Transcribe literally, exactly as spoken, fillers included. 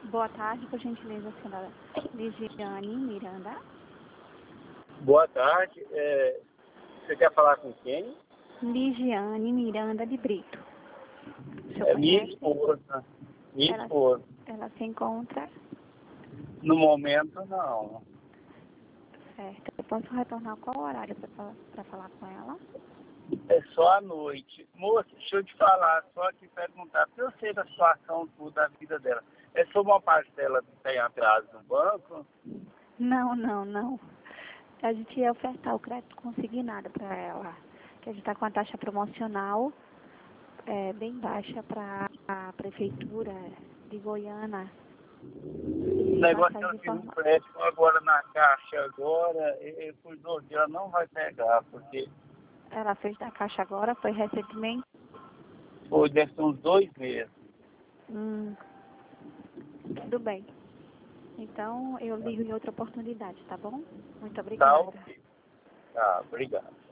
Boa tarde, por gentileza, senhora Ligiane Miranda. Boa tarde. É, você quer falar com quem? Ligiane Miranda de Brito. O senhor É minha conhece? esposa. Minha Ela, esposa. ela se encontra? No momento, não. Certo. Eu posso retornar qual horário para falar com ela? É só à noite. Moça, deixa eu te falar, só te perguntar, porque eu sei da situação tudo da vida dela. É sobre uma parcela que tem atrás no banco? Não, não, não. A gente ia ofertar o crédito consignado para ela. Que a gente está com a taxa promocional é, bem baixa para a prefeitura de Goiânia. O E negócio que bastante ela tem um informação. crédito agora na caixa agora, e, e por dois dias ela não vai pegar, porque Ela fez da Caixa agora, foi recentemente. foi deve ser uns dois meses. Hum, tudo bem. Então, eu ligo em outra oportunidade, tá bom? Muito Tá obrigada. ok. Tá, obrigado.